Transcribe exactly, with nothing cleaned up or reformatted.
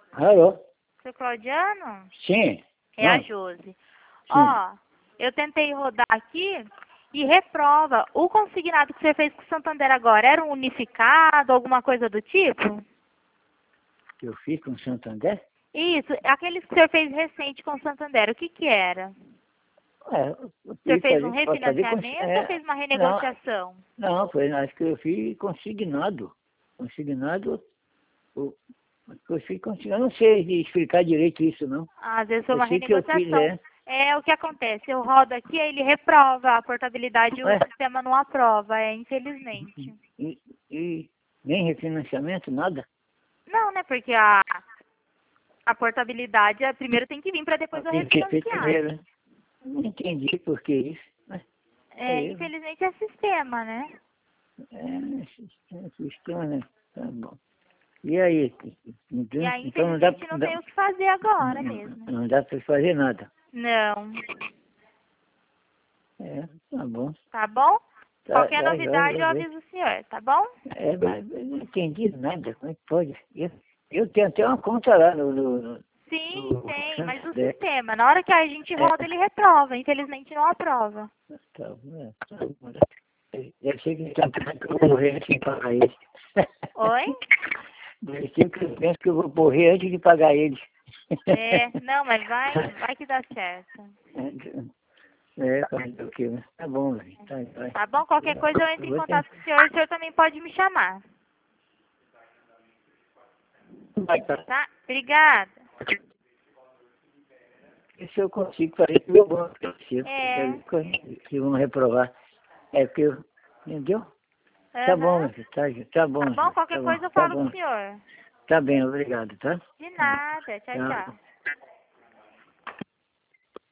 Alô? Seu Claudiano? Sim. É a Não. Josi. Ó, eu tentei rodar aqui e reprova. O consignado que você fez com o Santander agora era um unificado, alguma coisa do tipo? Que eu fiz com o Santander? Isso, aqueles que o senhor fez recente com o Santander, o que que era? É, eu O senhor fiz fez um ali, pode fazer com... refinanciamento ou É, fez uma não, renegociação? não, foi, acho que eu fiz consignado. Consignado, o, eu fiz consignado, eu não sei explicar direito isso, não. Às vezes foi Eu uma sei que eu fiz, renegociação. é. É o que acontece, eu rodo aqui, ele reprova a portabilidade e o Ué, sistema não aprova, é infelizmente. e, e nem refinanciamento, nada? Não, né, porque a, a portabilidade é, primeiro tem que vir para depois eu Tem que ser feito refinanciar. primeiro, né? Não entendi por que isso. Mas É, é eu. infelizmente é sistema, né? É, sistema, sistema, né? Tá bom. E aí? E Então, aí, então não dá, infelizmente, não não tem dá, o que fazer agora não, mesmo. não dá para fazer nada. Não. É, tá bom. Tá bom? Tá, Qualquer tá, novidade joia, eu joia. aviso o senhor, tá bom? É, mas eu não entendi nada. Como é que pode? Eu, eu tenho até uma conta lá no... no, no, Sim, no tem, mas o é, sistema, na hora que a gente é, roda, ele reprova. Infelizmente não aprova. tá, é, tá bom. Deve ser que ele tá pensando que eu vou morrer antes de pagar ele. Oi? Deve ser que eu penso que eu vou morrer antes de pagar ele. É, não, mas vai, vai que dá certo. É, fazer o quê, né? Tá bom, velho. Tá, vai. Tá bom? Qualquer coisa eu entro Eu em vou contato tentar. com o senhor, o senhor também pode me chamar. Vai, tá. Tá? Obrigada. Se eu consigo fazer meu banco, se É. que vão reprovar. É porque eu, entendeu? Tá bom, Aham. meu filho, tá, tá bom, Tá bom? filho, Qualquer tá bom, coisa eu tá falo com bom. o senhor. Tá bem, obrigado, tá? De Tá bom. nada. Tchau, Tchau. tchau.